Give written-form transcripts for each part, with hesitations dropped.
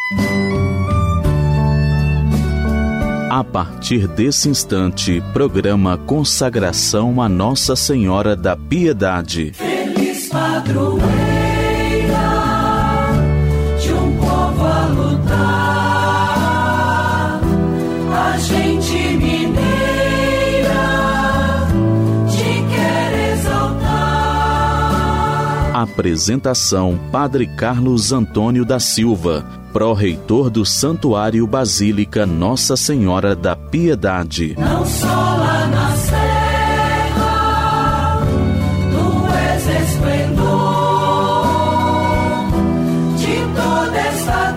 A partir desse instante, programa Consagração a Nossa Senhora da Piedade. Feliz padroeira de um povo a lutar, a gente mineira te quer exaltar. Apresentação: Padre Carlos Antônio da Silva, pró-reitor do Santuário Basílica Nossa Senhora da Piedade. Não só lá na serra, tu és esplendor de toda esta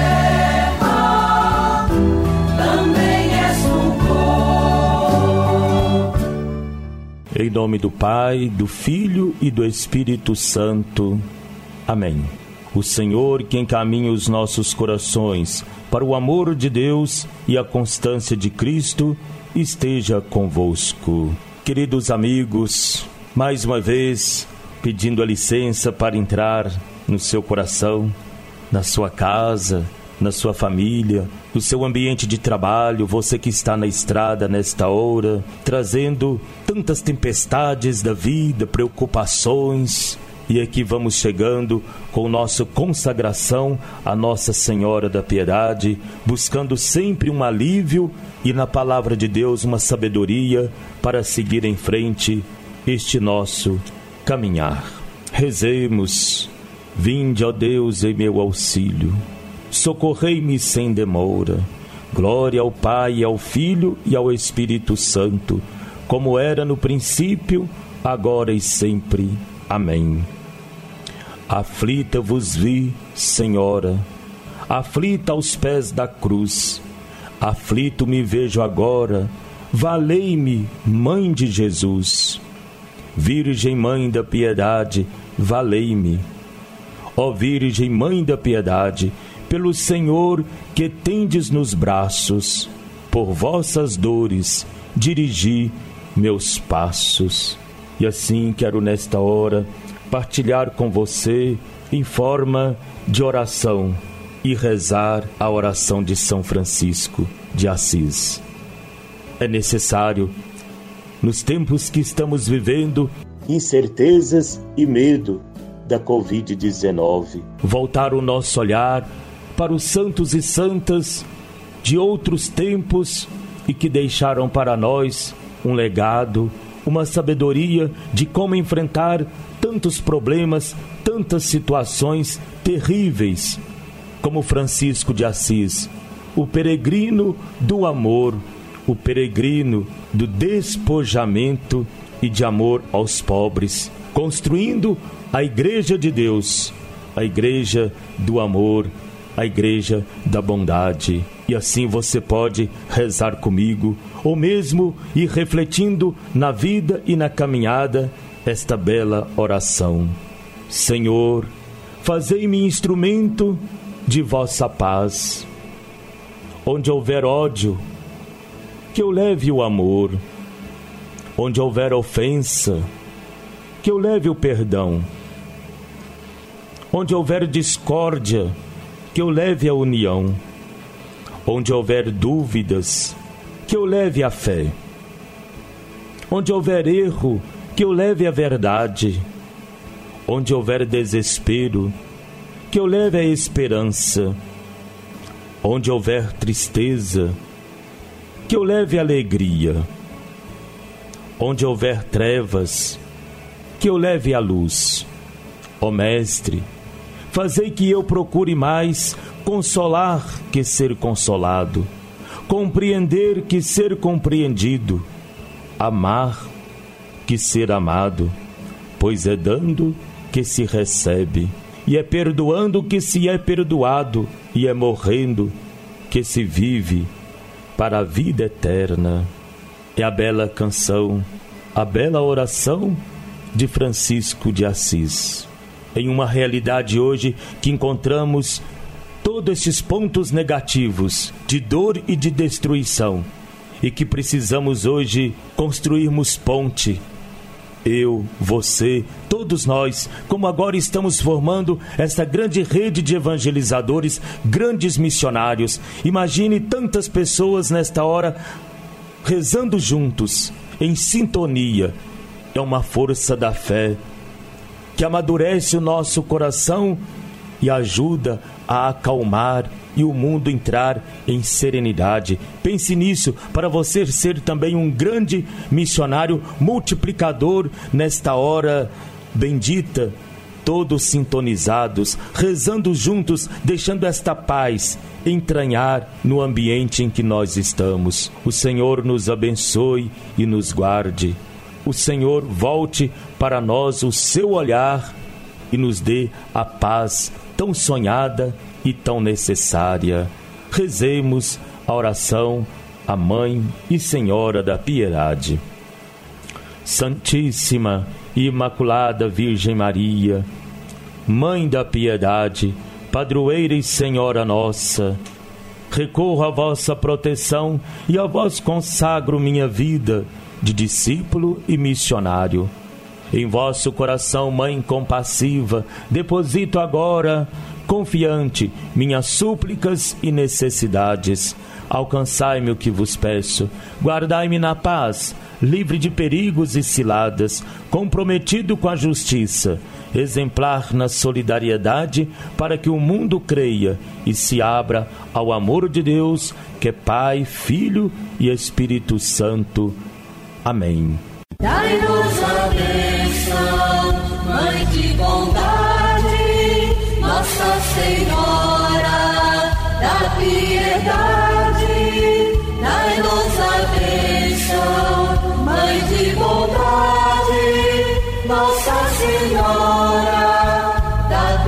terra, também és fulgor. Em nome do Pai, do Filho e do Espírito Santo. Amém. O Senhor que encaminha os nossos corações para o amor de Deus e a constância de Cristo esteja convosco. Queridos amigos, mais uma vez pedindo a licença para entrar no seu coração, na sua casa, na sua família, no seu ambiente de trabalho, você que está na estrada nesta hora, trazendo tantas tempestades da vida, preocupações. E aqui vamos chegando com nossa consagração à Nossa Senhora da Piedade, buscando sempre um alívio e na palavra de Deus uma sabedoria para seguir em frente este nosso caminhar. Rezemos: vinde, ó Deus, em meu auxílio, socorrei-me sem demora. Glória ao Pai, ao Filho e ao Espírito Santo, como era no princípio, agora e sempre. Amém. Aflita vos vi, Senhora, aflita aos pés da cruz. Aflito me vejo agora, valei-me, Mãe de Jesus. Virgem Mãe da Piedade, valei-me. Ó Virgem Mãe da Piedade, pelo Senhor que tendes nos braços, por vossas dores dirigi meus passos. E assim quero nesta hora partilhar com você em forma de oração e rezar a oração de São Francisco de Assis. É necessário, nos tempos que estamos vivendo, incertezas e medo da Covid-19, voltar o nosso olhar para os santos e santas de outros tempos e que deixaram para nós um legado, uma sabedoria de como enfrentar tantos problemas, tantas situações terríveis, como Francisco de Assis, o peregrino do amor, o peregrino do despojamento e de amor aos pobres, construindo a Igreja de Deus, a Igreja do amor, a Igreja da bondade. E assim você pode rezar comigo, ou mesmo ir refletindo na vida e na caminhada esta bela oração. Senhor, fazei-me instrumento de vossa paz. Onde houver ódio, que eu leve o amor. Onde houver ofensa, que eu leve o perdão. Onde houver discórdia, que eu leve a união. Onde houver dúvidas, que eu leve a fé. Onde houver erro, que eu leve a verdade. Onde houver desespero, que eu leve a esperança. Onde houver tristeza, que eu leve a alegria. Onde houver trevas, que eu leve a luz. Ó Mestre, fazei que eu procure mais consolar que ser consolado, compreender que ser compreendido, amar que ser amado, pois é dando que se recebe, e é perdoando que se é perdoado, e é morrendo que se vive para a vida eterna. É a bela canção, a bela oração de Francisco de Assis. Em uma realidade hoje que encontramos todos esses pontos negativos de dor e de destruição, e que precisamos hoje construirmos ponte eu, você, todos nós, como agora estamos formando esta grande rede de evangelizadores, grandes missionários. Imagine tantas pessoas nesta hora rezando juntos, em sintonia. É uma força da fé que amadurece o nosso coração e ajuda a acalmar e o mundo entrar em serenidade. Pense nisso, para você ser também um grande missionário multiplicador nesta hora bendita, todos sintonizados, rezando juntos, deixando esta paz entranhar no ambiente em que nós estamos. O Senhor nos abençoe e nos guarde. O Senhor volte para nós o seu olhar e nos dê a paz tão sonhada e tão necessária. Rezemos a oração à Mãe e Senhora da Piedade. Santíssima e Imaculada Virgem Maria, Mãe da Piedade, Padroeira e Senhora nossa, recorro à vossa proteção e a vós consagro minha vida de discípulo e missionário. Em vosso coração, Mãe compassiva, deposito agora, confiante, minhas súplicas e necessidades. Alcançai-me o que vos peço, guardai-me na paz, livre de perigos e ciladas, comprometido com a justiça, exemplar na solidariedade, para que o mundo creia e se abra ao amor de Deus, que é Pai, Filho e Espírito Santo. Amém. Dai-nos a bênção, Mãe de bondade, Nossa Senhora da Piedade. Dai-nos a bênção, Mãe de bondade, Nossa Senhora da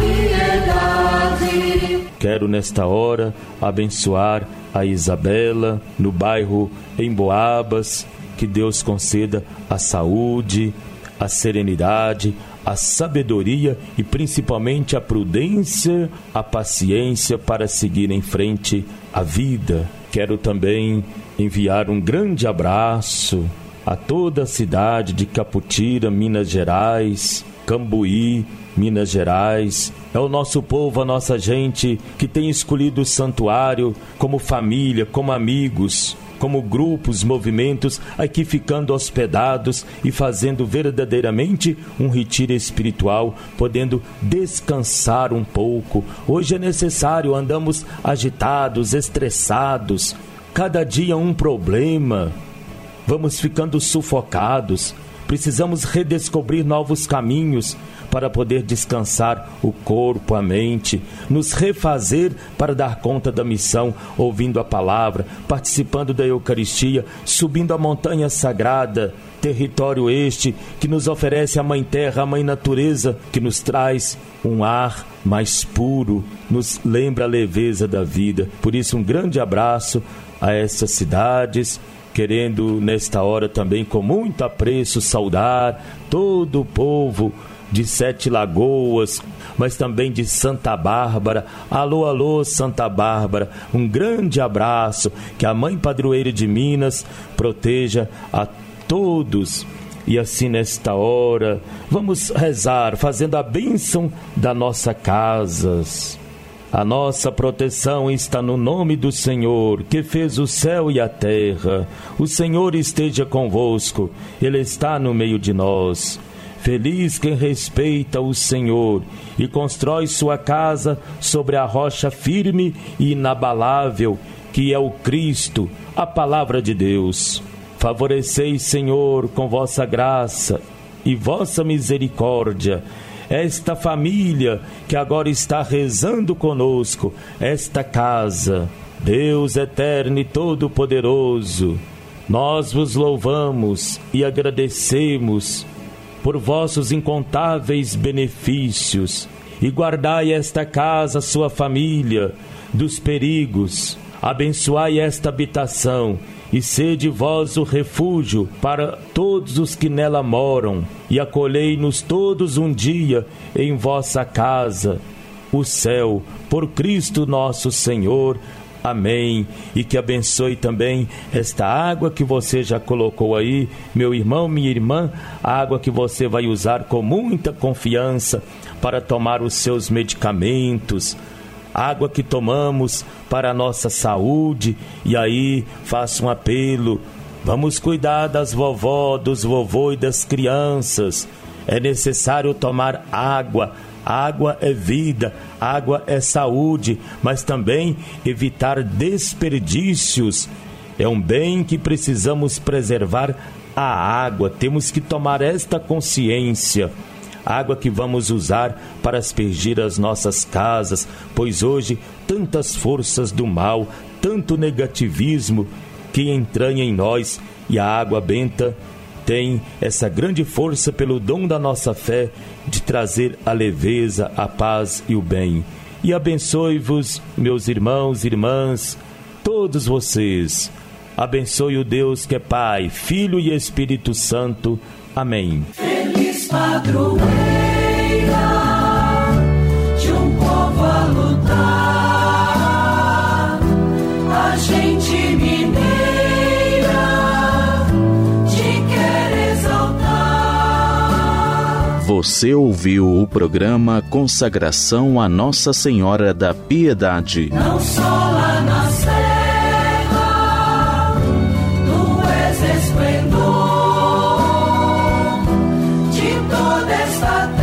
Piedade. Quero nesta hora abençoar a Isabela no bairro Emboabas. Que Deus conceda a saúde, a serenidade, a sabedoria e principalmente a prudência, a paciência para seguir em frente a vida. Quero também enviar um grande abraço a toda a cidade de Caputira, Minas Gerais, Cambuí, Minas Gerais. É o nosso povo, a nossa gente que tem escolhido o santuário como família, como amigos, como grupos, movimentos, aqui ficando hospedados e fazendo verdadeiramente um retiro espiritual, podendo descansar um pouco. Hoje é necessário, andamos agitados, estressados, cada dia um problema, vamos ficando sufocados, precisamos redescobrir novos caminhos para poder descansar o corpo, a mente, nos refazer para dar conta da missão, ouvindo a palavra, participando da Eucaristia, subindo a montanha sagrada, território este que nos oferece a Mãe Terra, a Mãe Natureza, que nos traz um ar mais puro, nos lembra a leveza da vida. Por isso, um grande abraço a essas cidades, querendo nesta hora também com muito apreço saudar todo o povo de Sete Lagoas, mas também de Santa Bárbara. Alô, alô, Santa Bárbara, um grande abraço, que a Mãe Padroeira de Minas proteja a todos. E assim nesta hora, vamos rezar, fazendo a bênção da nossa casa. A nossa proteção está no nome do Senhor, que fez o céu e a terra. O Senhor esteja convosco, Ele está no meio de nós. Feliz quem respeita o Senhor e constrói sua casa sobre a rocha firme e inabalável, que é o Cristo, a palavra de Deus. Favoreceis, Senhor, com vossa graça e vossa misericórdia, esta família que agora está rezando conosco, esta casa. Deus eterno e todo-poderoso, nós vos louvamos e agradecemos por vossos incontáveis benefícios, e guardai esta casa, sua família, dos perigos. Abençoai esta habitação, e sede vós o refúgio para todos os que nela moram, e acolhei-nos todos um dia em vossa casa, o céu, por Cristo nosso Senhor. Amém. E que abençoe também esta água que você já colocou aí, meu irmão, minha irmã, a água que você vai usar com muita confiança para tomar os seus medicamentos, água que tomamos para a nossa saúde. E aí faço um apelo: vamos cuidar das vovó, dos vovô e das crianças. É necessário tomar água. Água é vida, água é saúde, mas também evitar desperdícios. É um bem que precisamos preservar, a água. Temos que tomar esta consciência. Água que vamos usar para aspergir as nossas casas, pois hoje tantas forças do mal, tanto negativismo que entranha em nós, e a água benta tem essa grande força pelo dom da nossa fé de trazer a leveza, a paz e o bem. E abençoe-vos, meus irmãos e irmãs, todos vocês. Abençoe o Deus que é Pai, Filho e Espírito Santo. Amém. Feliz padroeira de um povo a lutar, a gente mineira te quer exaltar. Você ouviu o programa Consagração a Nossa Senhora da Piedade. Não só lá na serra, tu és esplendor de toda esta terra.